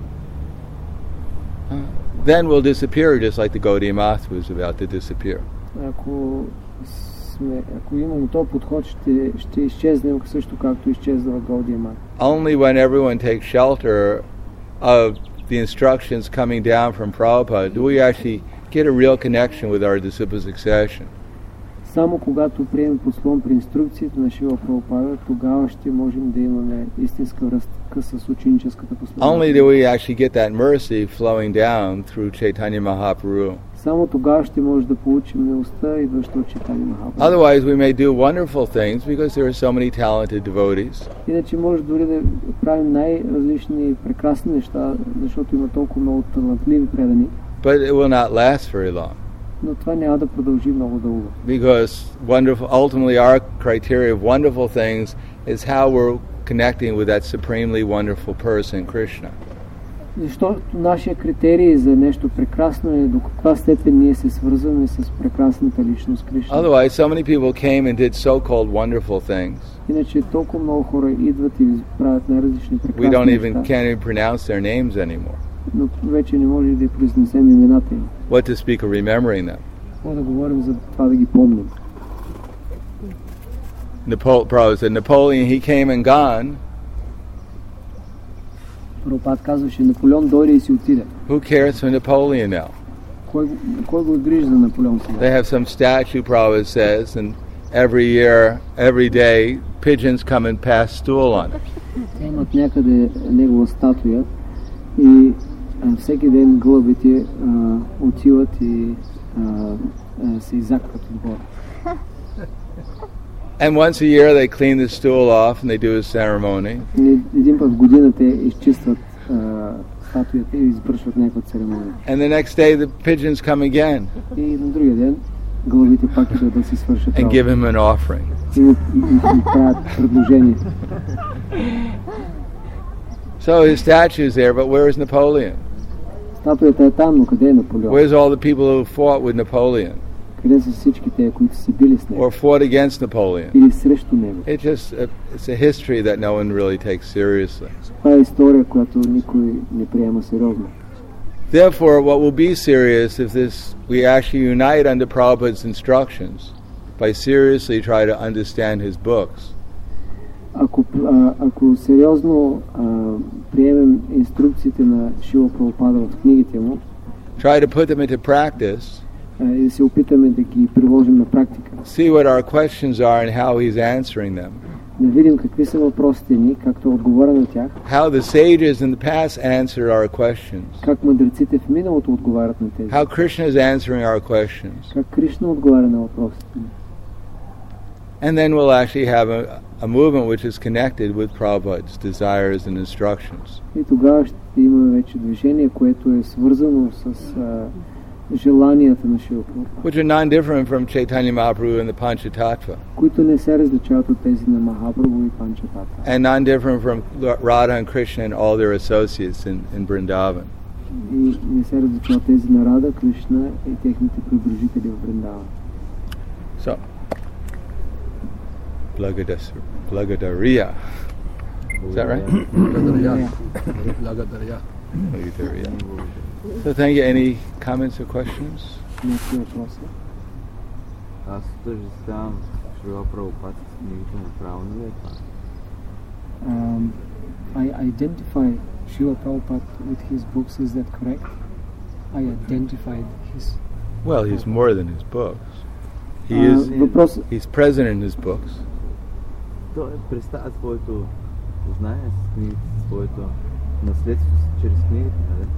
Uh, then we'll disappear just like the Gaudiya Math was about to disappear. Ако сме, ако имаме този подход, ще, ще изчезнем също както изчезва Гаудия Мат. Only when everyone takes shelter of the instructions coming down from Prabhupada do we actually get a real connection with our disciple succession. Само когато приемем подслон при инструкциите на Шрила Прабхупада, тогава ще можем да имаме истинска връзка с ученическата последователност. Only do we actually get that mercy flowing down through Chaitanya Mahaprabhu. Само тогава ще може да получим милостта, идваща от Чайтанья Махапрабху. Otherwise we may do wonderful things because there are so many talented devotees. Иначе може дори да правим най-различни прекрасни неща, защото има толкова много талантливи предани. But it will not last very long. Но това няма да продължи много дълго. Because wonderful, ultimately our criteria of wonderful things is how we're connecting with that supremely wonderful person, Krishna. Защото нашия критерий за нещо прекрасно е до каква степен ние се свързваме с прекрасната личност Кришна. Otherwise, so many people came and did so-called wonderful things. Иначе толкова много хора идват и правят най-различни прекрасни We don't неща. even can't even pronounce their names anymore. Но вече не може да произнесем имената им. What to speak of remembering them? Какво да говорим за това да ги помним? Napoleon, Prabhupada said, Napoleon, he came and gone. Прабхупад казваше, Наполеон дойде и си отиде. Who cares for Napoleon now? Кой, кой го грижи за Наполеон сега? They have some statue, Prabhupada says, and every year, every day, pigeons come and pass stool on it. Те имат някъде негова статуя и а, всеки ден гълъбите а, отиват и а, а, се изакват отгоре. And once a year they clean the stool off and they do a ceremony. И един път в годината изчистват а, статуята и извършват някаква церемония. And the next day the pigeons come again И на другия ден гълъбите пак идват да си свършат and give работа. him an offering. И им правят предложение. So his statue is there, but where is Napoleon? Статуята е там, но къде е Наполеон? Where's all the people who fought with Napoleon Къде са всички те, които са били с него? or fought against Napoleon? Или срещу него? It's just a, it's a history that no one really takes seriously. Това е история, която никой не приема сериозно. Therefore, what will be serious if this we actually unite under Prabhupada's instructions by seriously try to understand his books. Ако, а, ако сериозно а, приемем инструкциите на Шрила Прабхупада в книгите му, Try to put them into practice. а, и да се опитаме да ги приложим на практика, See what our questions are and how he's answering them. да видим какви са въпросите ни, както отговоря на тях, How the sages in the past answered our questions. как мъдреците в миналото отговарят на тези, How Krishna is answering our questions. как Кришна отговаря на въпросите ни. And then we'll actually have a, a movement which is connected with Prabhupada's desires and instructions. И тогава ще има вече движение, което е свързано с а, желанията на Шрила Прабхупада, Which are non-different from Chaitanya Mahaprabhu and the Panchatattva. които не се различават от тези на Махапрабху и Панчататва. And non-different from Radha and Krishna and all their associates in, in Vrindavan. и не се различава тези на Рада, Кришна и техните придружители в Вриндаван. So, Blagodas- Blagodariya. Is that right? Благодаря. Благодаря. Blagodariya. So thank you. Any comments or questions? Някакви въпроси? Аз тържествявам Шрила Прабхупад с книгите му, правилно ли е това? Um, I identify Srila Prabhupada with his books, is that correct? I identified his... Well, he's more than his books. He Uh, is. въпрос... He's present in his books. Той представя своето познание с книгите, своето наследство чрез книгите, нали?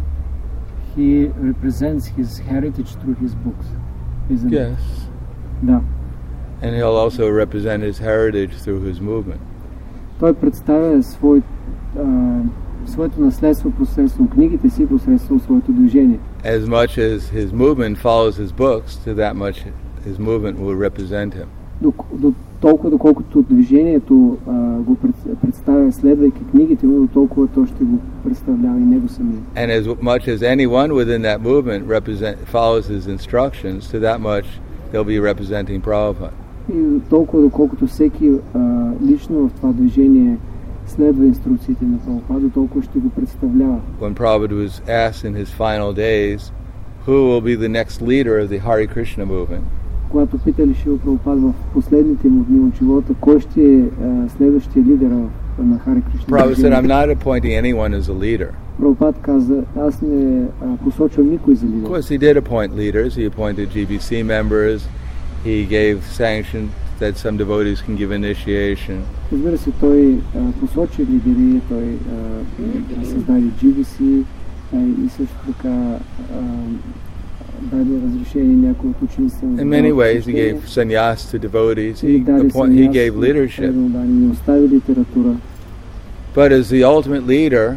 He represents his heritage through his books, isn't it? Yes. Да. And he'll also represent his heritage through his movement. Той представя свой, а, своето наследство посредством книгите си, посредством своето движение. As much as his movement follows his books, to that much his movement will represent him. До, до толкова, доколкото движението а, го пред, представя следвайки книгите му, до толкова то ще го представлява и него самия. And as much as anyone within that movement represent, follows his instructions, to that much they'll be representing Prabhupada. И до толкова, доколкото всеки а, лично в това движение следва инструкциите на Прабхупада, до толкова ще го представлява. When Prabhupada was asked in his final days, who will be the next leader of the Hare Krishna movement, Когато питали Шрила Прабхупада в последните му дни от живота, кой ще е а, следващия лидер на Харе Кришна Prabhupada said, I'm движението, not appointing anyone as a leader. Прабхупад каза, аз не а, посочвам никой за Of лидер. course, he did appoint leaders. He appointed G B C members. He gave sanction that some devotees can give initiation. Разбира се, той а, посочи лидери, той а, създаде джи би си а, и също така а, даде разрешение някои от учениците. In many ways, he gave sannyas to devotees. He, даде appoint, he саняс, gave leadership. едно да ни остави литература. But as the ultimate leader,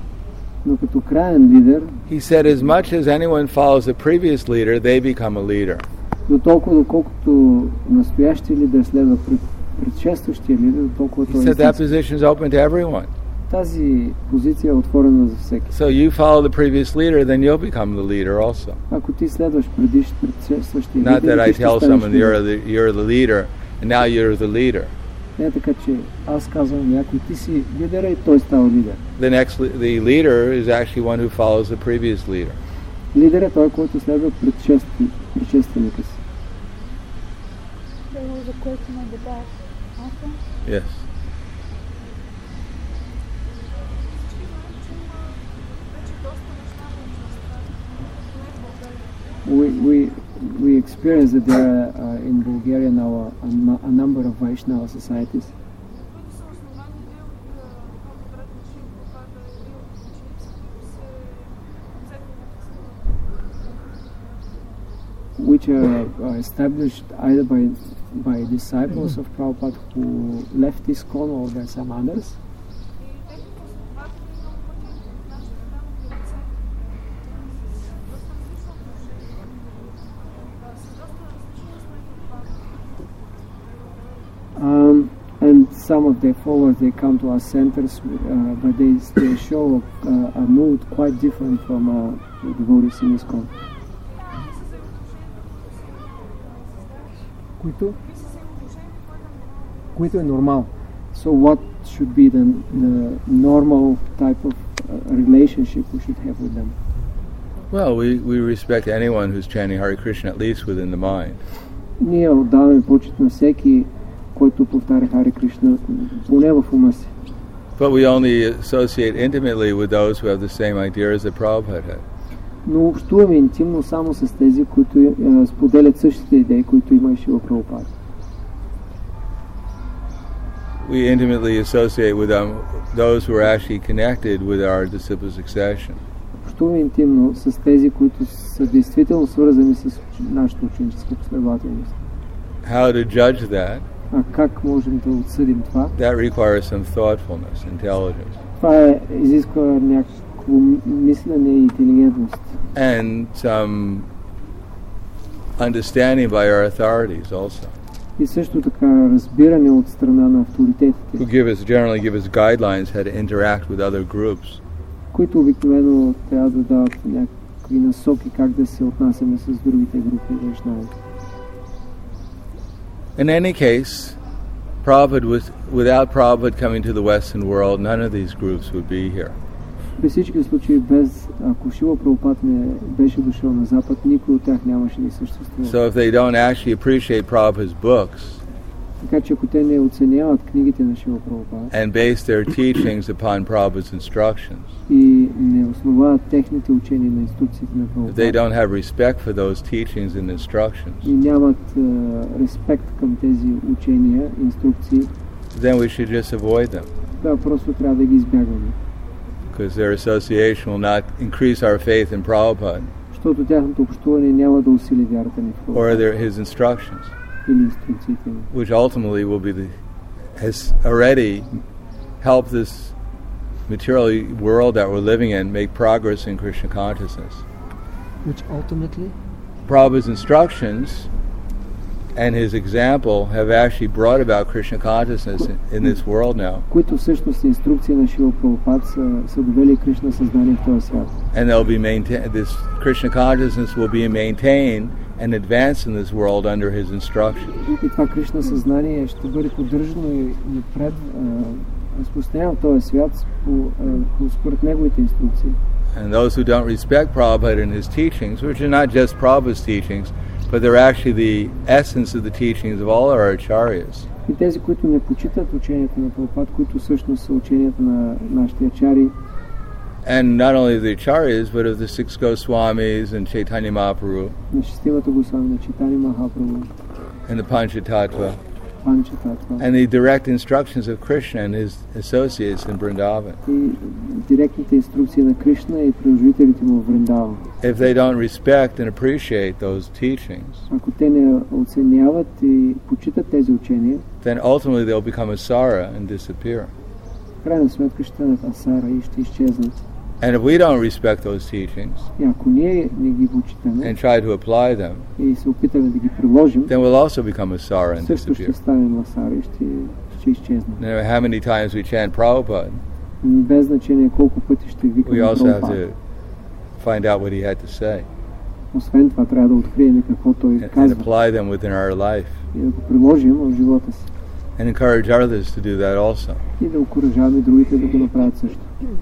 Но като краен лидер, he said, as much as anyone follows the previous leader, they become a leader. до толкова, доколкото настоящия лидер следва пред предшестващия лидер, до толкова He той said that истински. position is open to everyone. Тази позиция е отворена за всеки. So you follow the previous leader, then you'll become the leader also. Ако ти следваш предиш предшестващия Not лидер, that I ти ще tell станеш someone you're лидер. the, you're the leader, and now you're the leader. Не е така, че аз казвам някой, ти си лидера и той става лидер. The next, le- the leader is actually one who follows the previous leader. Лидер е той, който следва предшестви- предшественика си. There was a question on the back. Also? Yes. We, we, we experience that there are uh, in Bulgaria now a, a, nu- a number of Vaishnava societies which are uh, established either by by disciples of Prabhupada who left ISKCON or by some others. Um, and some of their followers, they come to our centers, uh, but they, they show uh, a mood quite different from uh, the devotees in ISKCON. Които? Които е нормал. So what should be the, the normal type of uh, relationship we should have with them? Well, we, we respect anyone who's chanting Hare Krishna, at least within the mind. Ние отдаваме почет на всеки, който повтаря Харе Кришна, поне в ума си. But we only associate intimately with those who have the same ideas that Prabhupada had. Но общуваме интимно само с тези, които е, споделят същите идеи, които има и Шрила Прабхупада. We intimately associate with them those who are actually connected with our disciple succession. Общуваме интимно с тези, които са действително свързани с уч- нашата ученическа последователност. How to judge that? А как можем да отсъдим това? That requires some thoughtfulness, intelligence, Това е, изисква някакво мислене и интелигентност. and some understanding by our authorities also, И също така разбиране от страна на who авторитетите, give us generally give us guidelines how to interact with other groups. които обикновено трябва да дават някакви насоки как да се отнасяме с другите групи вайшнави. In any case, Prabhupada was, without Prabhupada coming to the Western world, none of these groups would be here. При всички случаи, без, ако Шила Прабхупад не беше дошъл на Запад, никой от тях нямаше да съществува. So if they don't actually appreciate Prabhupada's books, така че ако те не оценяват книгите на Шила Прабхупад and base their teachings upon Prabhupada's instructions, и не основават техните учения на инструкциите на if Прабхупад, they don't have respect for those teachings and instructions, и нямат uh, респект към тези учения, инструкции, then we should just avoid them, тогава просто трябва да ги избягваме. because their association will not increase our faith in Prabhupada Защото тяхното общуване няма да усили вярата ни в or Прабхупад their, his instructions, или инструкциите ни, which ultimately will be the, has already helped this material world that we're living in make progress in Krishna consciousness. Which ultimately? Prabhupada's instructions and his example have actually brought about Krishna consciousness in, in this world now. които всъщност инструкции на Шила Прабхупад са, са довели Кришна съзнание в този свят. And they'll be maintained, this Krishna consciousness will be maintained and advanced in this world under his instructions. И това Кришна съзнание ще бъде поддържано и напред, разпространено в този свят по, по, според неговите инструкции. And those who don't respect Prabhupada and his teachings, which are not just Prabhupada's teachings, but they're actually the essence of the teachings of all our acharyas. И тези, които не почитат ученията на Прабхупад, които всъщност са ученията на нашите ачари, And not only the acharyas, but of the six Goswamis and Chaitanya Mahaprabhu на шестимата Госвами, на Чайтанья Махапрабху, and the Panchatattva, Панчататва and the direct instructions of Krishna and his associates in Vrindavan. и директните инструкции на Кришна и приложителите му в Вриндаван. If they don't respect and appreciate those teachings, Ако те не оценяват и почитат тези учения, then ultimately they'll become asara and disappear. в крайна сметка ще станат асара и ще изчезнат. And if we don't respect those teachings И ако ние не ги почитаме and try to apply them, и се опитаме да ги приложим, then we'll also become asara and също ще disappear. станем асара и ще, ще изчезнем. No matter how many times we chant Prabhupada, Без значение колко пъти ще викаме we also have Прабхупад. to find out what he had to say Освен това трябва да открием какво той and, and казва apply them within our life и да го приложим в живота си. and encourage others to do that also. И да окуражаваме другите да го направят също.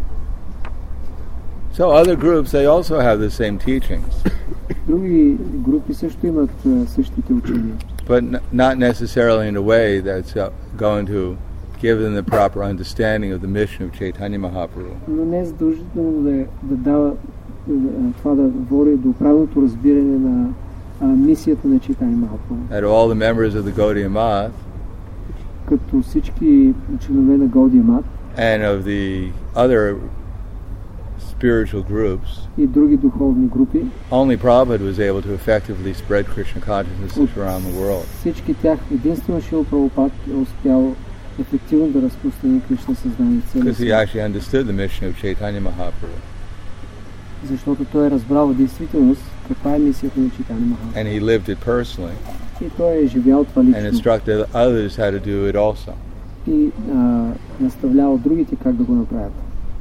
So other groups, they also have the same teachings, Други групи също имат а, същите учения, but n- not necessarily in a way that's uh, going to give them the proper understanding of the mission of Chaitanya Mahaprabhu. но не е задължително да, да дава а, това да води до правилното разбиране на а, мисията на Чайтанья Махапрабху. That all the members of the Gaudiya Math Като всички членове на Гаудия Мат and of the other spiritual groups, и други духовни групи, only Prabhupada was able to effectively spread Krishna consciousness around the world. всички тях единствено Шрила Прабхупад е успял ефективно да разпространи Кришна съзнание в целия Because he свят. actually understood the mission of Chaitanya Mahaprabhu. Защото той е разбрал в действителност каква е мисията на Чайтанья Махапрабху. And he lived it personally И той е живял това and лично instructed others how to do it also. и а, наставлял другите как да го направят.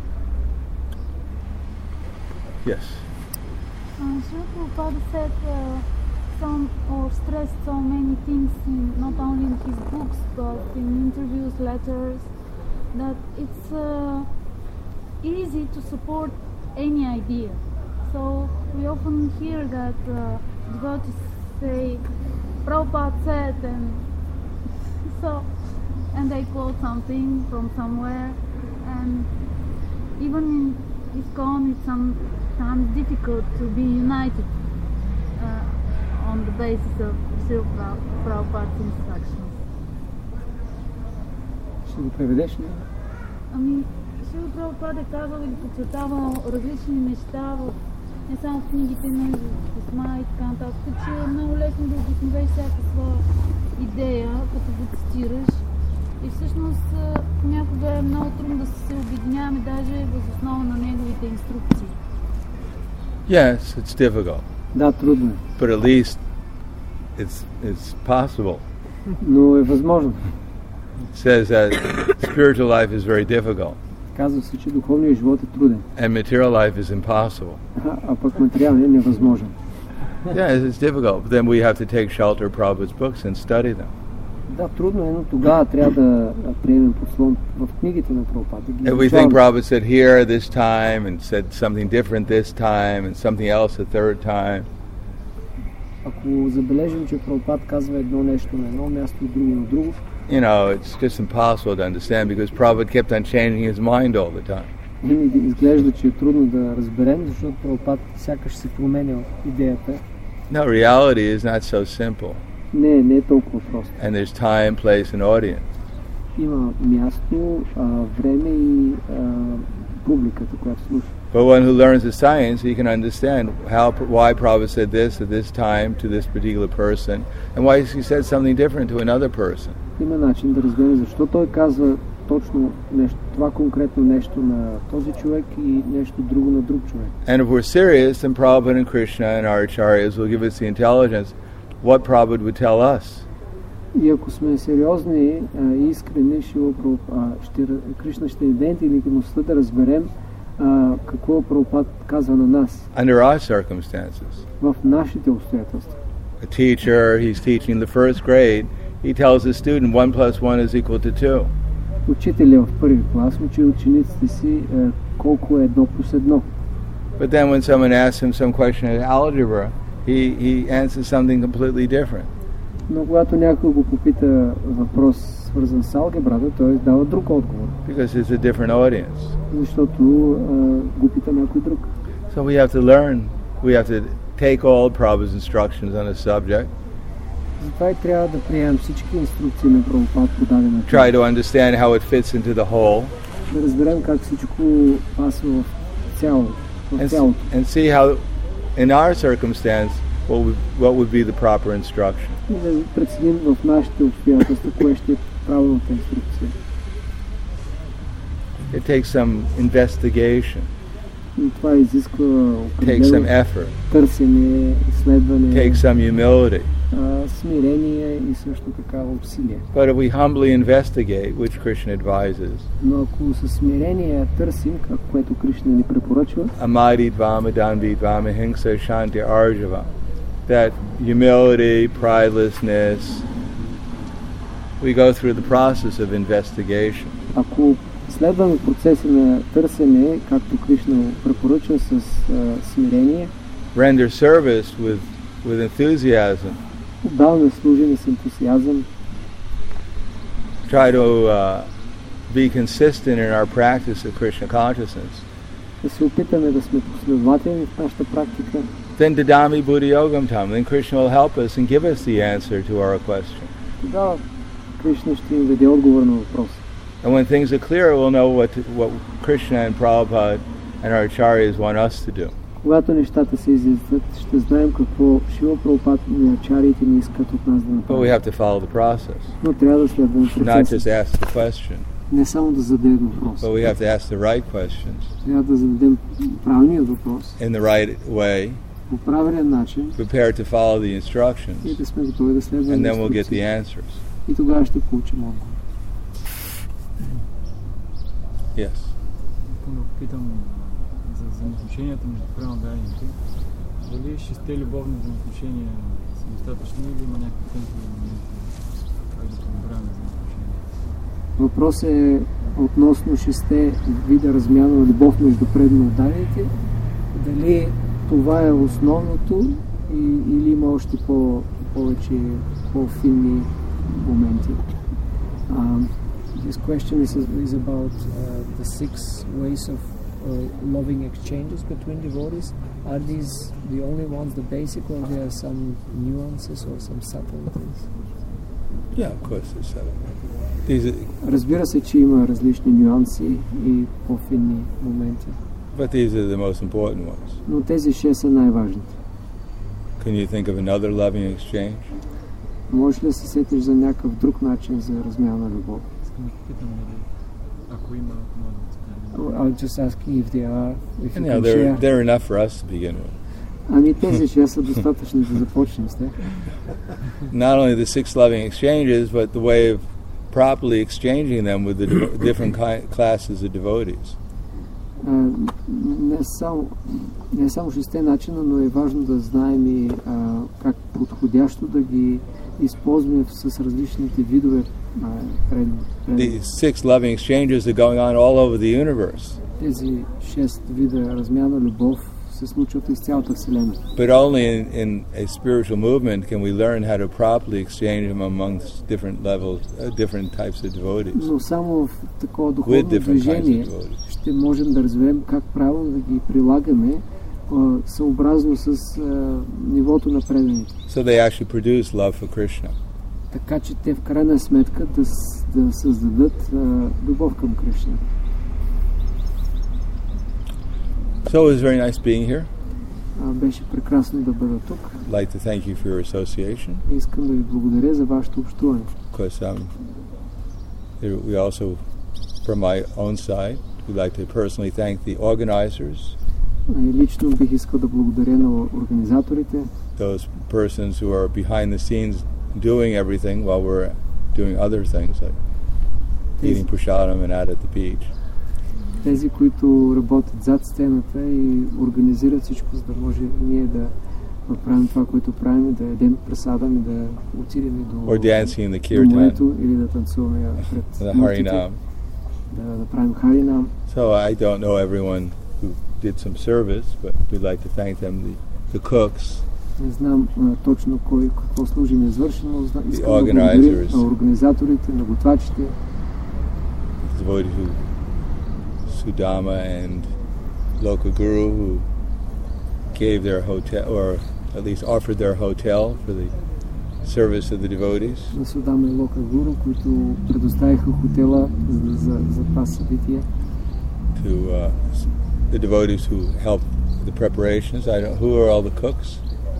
Yes. Uh, Srila Prabhupada said uh, some or stressed so many things in, not only in his books but in interviews, letters, that it's uh, easy to support any idea. So we often hear that uh, devotees say Prabhupada said, and so and they quote something from somewhere, and even in ISKCON it's sometimes difficult to be united uh, on the basis of Srila Prabhupada's instructions. Ще го преведеш ли? Ами, Срила Прабхупада е казал или подчертавал различни неща в не само в книгите, но и в писма и така нататък, че е много лесно да обосновеш всяка своя идея, като го цитираш. И всъщност понякога е много трудно да се обединяваме даже въз основа на неговите инструкции. Yes, it's difficult, Да, трудно е, but at least it's it's possible. но е възможно. It says that spiritual life is very difficult. Казва се, че духовният живот е труден, and material life is impossible. а, а пък материалният е невъзможен. Yeah, it's difficult. But then we have to take shelter of Prabhupada's books and study them. Да, трудно е, но тогава трябва да приемем послон в книгите на Прабхупада. Да ги If we think изучаваме. Prabhupada said here this time and said something different this time and something else a third time, Ако забележим, че Прабхупад казва едно нещо на едно място, друго на друго, you know, it's just impossible to understand because Prabhupada kept on changing his mind all the time. винаги изглежда, че е трудно да разберем, защото Прабхупад сякаш се променял идеята. No, reality is not so simple. Не, не е толкова просто. And there's time, place, and audience. Има място, а, време и а, публиката, която слуша. But one who learns the science, he can understand how, why Prabhupada said this at this time to this particular person, and why he said something different to another person. Има начин да разбере защо той казва точно нещо, това конкретно нещо на този човек и нещо друго на друг човек. And if we're serious, then Prabhupada and Krishna and our acharyas will give us the intelligence what Prabhupada would tell us. И ако сме сериозни а, и искрени, ще, а, ще, Кришна ще ни даде интелигентността да разберем а, какво Прабхупад казва на нас Under our circumstances. в нашите обстоятелства. A teacher, he's teaching the first grade, he tells the student one plus one is equal to two. Учителя в първи клас учи учениците си а, колко е едно плюс едно. But then when someone asks him some question in algebra, he, he answers something completely different. Но когато някой го попита въпрос свързан с алгебрата, той дава друг отговор, Because it's a different audience. защото а, го пита някой друг. So we have to learn, we have to take all Prabhupada's instructions on a subject, Затова и трябва да приемем всички инструкции на Прабхупад по дадена try тема. to understand how it fits into the whole, Да разберем как всичко пасва в цяло, в and, цялото. and see how, in our circumstance, what would, what would be the proper instruction. И да преценим в нашите обстоятелства, кое ще е правилната инструкция. It takes some investigation, Но това изисква takes some определено effort, търсене, изследване, takes some humility. а, смирение и също така усилие. But if we humbly investigate, which Krishna advises, Но ако със смирение търсим, как- което Кришна ни препоръчва, amadi dvama dandi dvama hingsa shanti arjava, that humility, pridelessness, we go through the process of investigation. ако следваме процеси на търсене, както Кришна препоръчва с а, смирение, Render service with, with enthusiasm. отдаваме служене с ентусиазъм, Try to uh, be consistent in our practice of Krishna consciousness. да се опитаме да сме последователни в нашата практика, Then dadami buddhi yogam tam. Then Krishna will help us and give us the answer to our question. тогава Кришна ще ни даде отговор на въпроса. And when things are clear, we'll know what to, what Krishna and Prabhupada and our acharyas want us to do. Когато нещата се изяснят, ще знаем какво Шила Прабхупад и ачариите ни искат от нас да But we направим. have to follow the process, Но трябва да следваме not процеса. just ask the question, Не само да зададем въпрос. but we have to ask the right questions Трябва да зададем правилният въпрос in the right way, по правилен начин prepared to follow the и instructions, да сме готови да следваме and then we'll get the инструкции. answers. И тогава ще получим отговор. Yes. Искам да попитам за взаимоотношенията между пренадарените. Дали шесте любовни взаимоотношения са достатъчни или има някакви тънки моменти, как да подобряваме взаимоотношенията? Въпрос е относно шесте вида размяна на любов между преданодарените. Дали това е основното и, или има още по, повече по-финни моменти? Um, this question is, is about uh, the six ways of uh, loving exchanges between devotees. Are these the only ones, the basic, or there are some nuances or some subtleties? Yeah, of course. It's seven. These are, Разбира се, че има различни нюанси и по-финни моменти, but these are the most important ones. но тези шест са най-важните. Can you think of another loving exchange? Можеш ли да се сетиш за някакъв друг начин за размяна на любов? Искам да попитам дали, ако има, мога да разкажа. I'll just ask if there are, if you Anyhow, can they're, share. they're enough for us to begin with. Ами тези шест са достатъчни да започнем с тях. Not only the six loving exchanges, but the way of properly exchanging them with the devo- different ki- classes of devotees. А, не само, не само шесте начина, но е важно да знаем и а, как подходящо да ги използваме с различните видове а, преданни. These six loving exchanges are going on all over the universe, Тези шест вида размяна любов се случват из цялата Вселена. but only in, in a spiritual movement can we learn how to properly exchange them amongst different levels, uh, different types of devotees, Но само в такова with духовно different kinds of движение devotees. ще можем да разберем как правилно да ги прилагаме а, съобразно с а, нивото на преданите. So they actually produce love for Krishna. Така че те в крайна сметка да, с- да създадат а, любов към Кришна. So it was very nice being here. А, беше прекрасно да бъда тук. I'd like to thank you for your association. Искам да ви благодаря за вашето общуване. Of course, um, there- we also, from my own side, we'd like to personally thank the organizers, А, и лично бих искал да благодаря на организаторите, those persons who are behind the scenes doing everything while we're doing other things like eating prasadam and out at the beach. тези, които работят зад сцената и организират всичко, за да може ние да направим това, което правим, да ядем прасадам и да отидем до, Or dancing in the до kirtan, морето или да танцуваме пред the мъртвите, harinam. да направим харинам. So I don't know everyone who did some service, but we'd like to thank them, the, the cooks, Не знам а, точно кой какво служи не е извършено. Зна- The Искам да благодаря organizers. на организаторите, на готвачите, the devotee who, Sudama and local guru who gave their hotel, or at least offered their hotel for the service of the devotees. на Судама и Лока Гуру, които предоставиха хотела за, за, за това събитие. To uh, s- the devotees who helped the preparations. I don't. Who are all the cooks?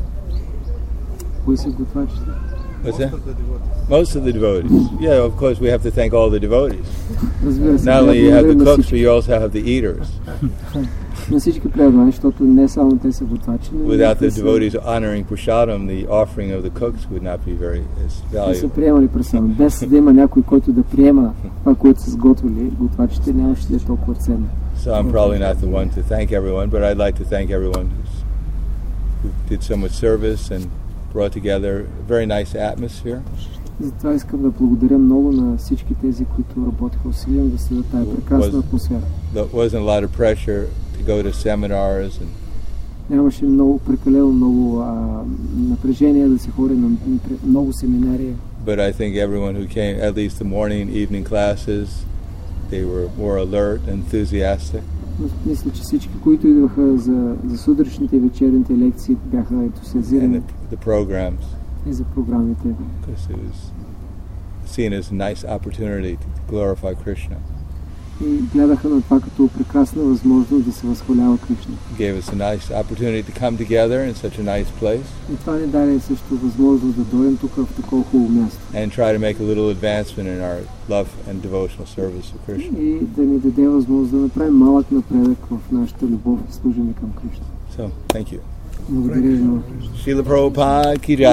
Кои са готвачите? What's that? Most of the devotees. Yeah, of course we have to thank all the devotees. Разбира се, Not only you трябва have да the благодаря на cooks, but всички, you also have the eaters. на всички преданни, защото не само те са готвачи, но и Without the те са- devotees honoring prasadam, the offering of the cooks would not be very as те са valuable. приемали прасадам. Без да има някой, който да приема това, което са сготвили готвачите, нямаше да е толкова ценно. So I'm probably not the one to thank everyone, but I'd like to thank everyone who's, who did so much service and brought together a very nice atmosphere. Затова искам да благодаря много на всички тези, които работиха усилено да създадат тази прекрасна атмосфера. There wasn't a lot of pressure to go to seminars, and Нямаше много, прекалено много а, напрежение да се ходи на много семинари. but I think everyone who came, at least the morning and evening classes, they were more alert, enthusiastic. Но мисля, че всички, които идваха за, за сутрешните и вечерните лекции, бяха And ентусиазирани the, the programs, и за програмите. because it was seen as a nice opportunity to glorify Krishna. И гледаха на това като прекрасна възможност да се възхвалява Кришна. Gave us a nice opportunity to come together in such a nice place И това ни даде също възможност да дойдем тук в такова хубаво място. and try to make a little advancement in our love and devotional service of Krishna. И да ни даде възможност да направим малък напредък в нашата любов и служение към Кришна. So, thank you. Благодаря ви много. Srila Prabhupada ki jai.